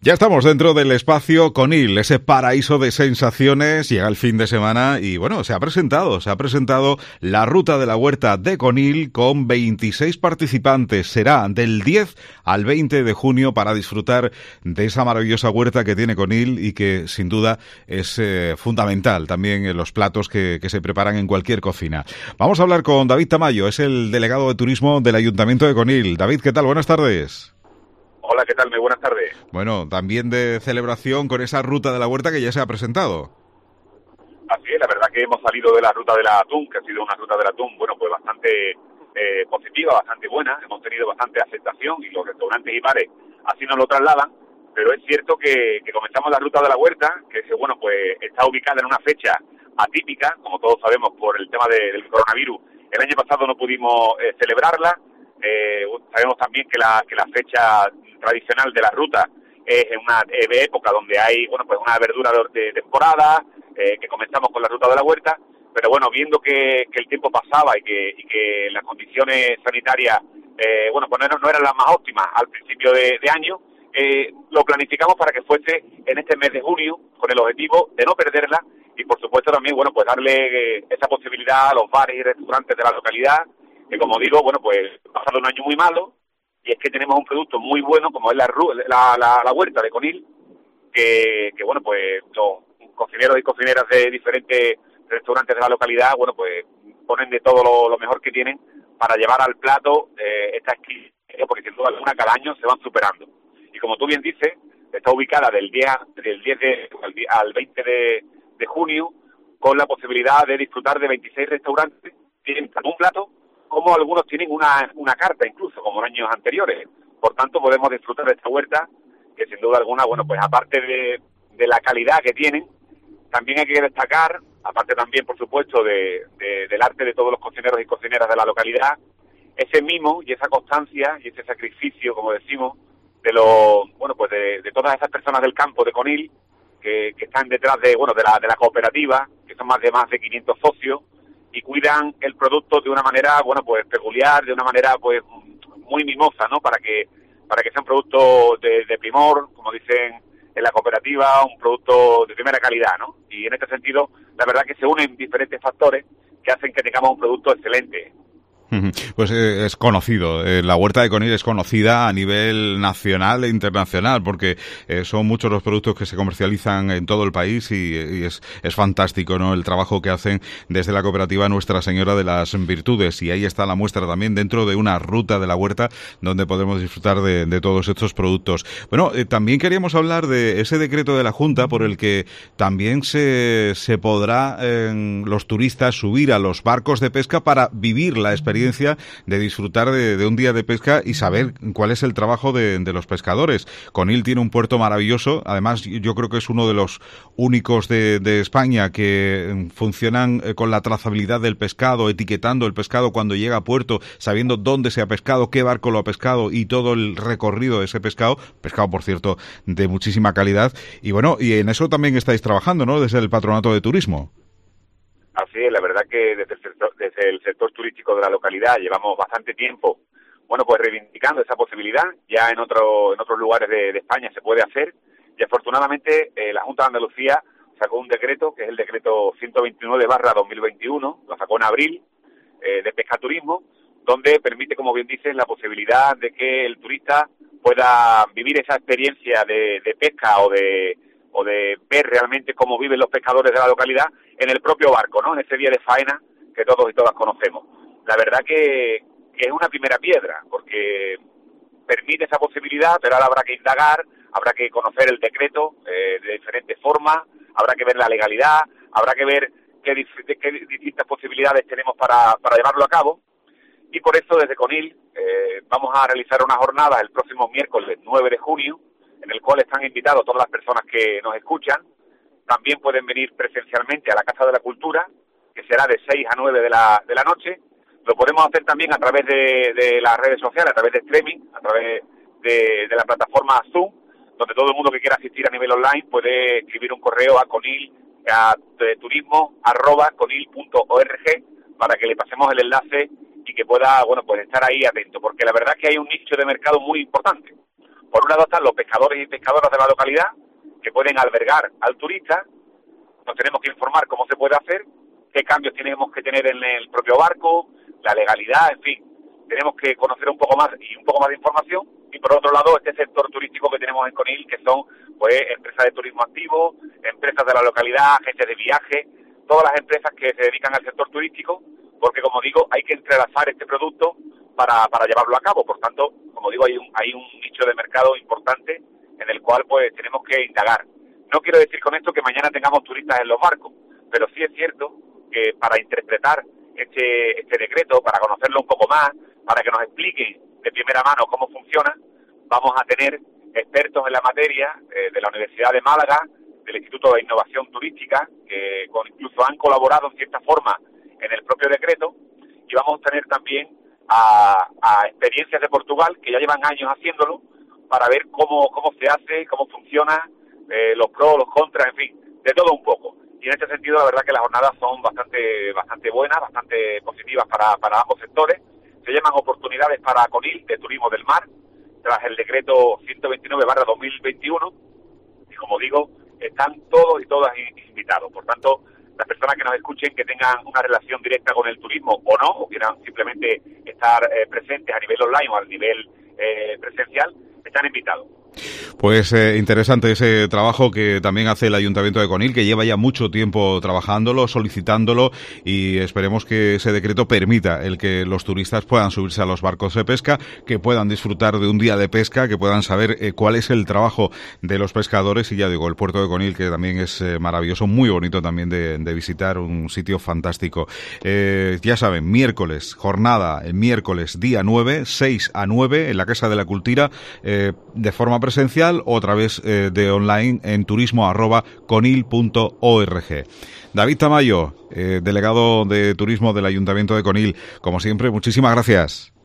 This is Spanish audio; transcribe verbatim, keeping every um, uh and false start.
Ya estamos dentro del espacio Conil, ese paraíso de sensaciones. Llega el fin de semana y bueno, se ha presentado, se ha presentado la ruta de la huerta de Conil con veintiséis participantes. Será del diez al veinte de junio para disfrutar de esa maravillosa huerta que tiene Conil y que sin duda es eh, fundamental también en los platos que, que se preparan en cualquier cocina. Vamos a hablar con David Tamayo, es el delegado de turismo del Ayuntamiento de Conil. David, ¿qué tal? Buenas tardes. Hola, ¿qué tal? Muy buenas tardes. Bueno, también de celebración con esa ruta de la huerta que ya se ha presentado. Así es, la verdad que hemos salido de la ruta del atún, que ha sido una ruta del atún, bueno, pues bastante eh, positiva, bastante buena. Hemos tenido bastante aceptación y los restaurantes y bares así nos lo trasladan. Pero es cierto que, que comenzamos la ruta de la huerta, que bueno, pues está ubicada en una fecha atípica, como todos sabemos, por el tema de, del coronavirus. El año pasado no pudimos eh, celebrarla. Eh, sabemos también que la que la fecha tradicional de la ruta es en una eh, época donde hay, bueno, pues una verdura de, de temporada, eh, que comenzamos con la ruta de la huerta, pero bueno, viendo que, que el tiempo pasaba y que, y que las condiciones sanitarias, eh, bueno, pues no, no eran las más óptimas al principio de, de año, eh, lo planificamos para que fuese en este mes de junio, con el objetivo de no perderla y por supuesto también, bueno, pues darle eh, esa posibilidad a los bares y restaurantes de la localidad, que como digo, bueno, pues ha pasado un año muy malo, y es que tenemos un producto muy bueno, como es la, la, la, la huerta de Conil, que, que, bueno, pues los cocineros y cocineras de diferentes restaurantes de la localidad, bueno, pues ponen de todo lo, lo mejor que tienen para llevar al plato eh, esta esquina, porque sin duda alguna cada año se van superando. Y como tú bien dices, está ubicada del día del diez de, al veinte de, de junio, con la posibilidad de disfrutar de veintiséis restaurantes, tienen un plato, como algunos tienen una, una carta incluso, como en años anteriores. Por tanto, podemos disfrutar de esta huerta, que sin duda alguna, bueno, pues aparte de, de la calidad que tienen, también hay que destacar, aparte también, por supuesto, de, de, del arte de todos los cocineros y cocineras de la localidad, ese mimo y esa constancia y ese sacrificio, como decimos, de los, bueno, pues de, de todas esas personas del campo de Conil, que, que están detrás de, bueno, de la, de la cooperativa, que son más de más de quinientos socios, y cuidan el producto de una manera, bueno, pues peculiar, de una manera, pues, muy mimosa, ¿no? Para que para que sea un producto de, de primor, como dicen en la cooperativa, un producto de primera calidad, ¿no? Y en este sentido, la verdad que se unen diferentes factores que hacen que tengamos un producto excelente. Pues eh, es conocido, eh, la huerta de Conil es conocida a nivel nacional e internacional porque eh, son muchos los productos que se comercializan en todo el país y, y es, es fantástico, ¿no? El trabajo que hacen desde la cooperativa Nuestra Señora de las Virtudes, y ahí está la muestra también dentro de una ruta de la huerta donde podemos disfrutar de, de todos estos productos. Bueno, eh, también queríamos hablar de ese decreto de la Junta por el que también se, se podrá eh, los turistas subir a los barcos de pesca para vivir la experiencia de disfrutar de, de un día de pesca y saber cuál es el trabajo de, de los pescadores. Conil tiene un puerto maravilloso, además yo creo que es uno de los únicos de, de España que funcionan con la trazabilidad del pescado, etiquetando el pescado cuando llega a puerto, sabiendo dónde se ha pescado, qué barco lo ha pescado y todo el recorrido de ese pescado, pescado por cierto de muchísima calidad, y bueno, y en eso también estáis trabajando, ¿no? Desde el Patronato de Turismo. Así es, la verdad que desde el, sector, desde el sector turístico de la localidad llevamos bastante tiempo, bueno, pues reivindicando esa posibilidad. Ya en otro, en otros lugares de, de España se puede hacer, y afortunadamente eh, la Junta de Andalucía sacó un decreto, que es el decreto ciento veintinueve barra dos mil veintiuno, lo sacó en abril, eh, de pescaturismo, donde permite, como bien dices, la posibilidad de que el turista pueda vivir esa experiencia de, de pesca o de o de ver realmente cómo viven los pescadores de la localidad en el propio barco, ¿no? En ese día de faena que todos y todas conocemos. La verdad que, que es una primera piedra, porque permite esa posibilidad, pero ahora habrá que indagar, habrá que conocer el decreto eh, de diferentes formas, habrá que ver la legalidad, habrá que ver qué, qué distintas posibilidades tenemos para, para llevarlo a cabo. Y por eso desde Conil eh, vamos a realizar una jornada el próximo miércoles nueve de junio, en el cual están invitados todas las personas que nos escuchan. También pueden venir presencialmente a la Casa de la Cultura, que será de seis a nueve de la, de la noche. Lo podemos hacer también a través de, de las redes sociales, a través de streaming, a través de, de la plataforma Zoom, donde todo el mundo que quiera asistir a nivel online puede escribir un correo a conil, a turismo, arroba conil punto org, para que le pasemos el enlace y que pueda, bueno, pues estar ahí atento, porque la verdad es que hay un nicho de mercado muy importante. Por un lado están los pescadores y pescadoras de la localidad, que pueden albergar al turista. Nos tenemos que informar cómo se puede hacer, qué cambios tenemos que tener en el propio barco, la legalidad, en fin. Tenemos que conocer un poco más y un poco más de información. Y por otro lado, este sector turístico que tenemos en Conil, que son pues empresas de turismo activo, empresas de la localidad, agencias de viaje, todas las empresas que se dedican al sector turístico, porque como digo, hay que entrelazar este producto para, para llevarlo a cabo. Por tanto, como digo, hay un, hay un nicho de mercado importante en el cual pues tenemos que indagar. No quiero decir con esto que mañana tengamos turistas en los barcos, pero sí es cierto que para interpretar este, este decreto, para conocerlo un poco más, para que nos expliquen de primera mano cómo funciona, vamos a tener expertos en la materia eh, de la Universidad de Málaga, del Instituto de Innovación Turística, que con, incluso han colaborado en cierta forma en el propio decreto, y vamos a tener también a, a experiencias de Portugal, que ya llevan años haciéndolo, para ver cómo, cómo se hace, cómo funciona, eh, los pros, los contras, en fin, de todo un poco. Y en este sentido, la verdad que las jornadas son bastante bastante buenas, bastante positivas para, para ambos sectores. Se llaman oportunidades para Conil de turismo del mar, tras el decreto ciento veintinueve barra dos mil veintiuno, y como digo, están todos y todas invitados. Por tanto, las personas que nos escuchen, que tengan una relación directa con el turismo o no, o quieran simplemente estar eh, presentes a nivel online o a nivel eh, presencial, están invitados. Pues eh, interesante ese trabajo que también hace el Ayuntamiento de Conil, que lleva ya mucho tiempo trabajándolo, solicitándolo, y esperemos que ese decreto permita el que los turistas puedan subirse a los barcos de pesca, que puedan disfrutar de un día de pesca, que puedan saber eh, cuál es el trabajo de los pescadores. Y ya digo, el puerto de Conil, que también es eh, maravilloso, muy bonito también de, de visitar, un sitio fantástico. Eh, ya saben, miércoles, jornada, el miércoles día nueve, seis a nueve, en la Casa de la Cultura, eh, de forma presencial o a través eh, de online en turismo arroba conil punto org. David Tamayo, eh, delegado de turismo del Ayuntamiento de Conil, como siempre, muchísimas gracias.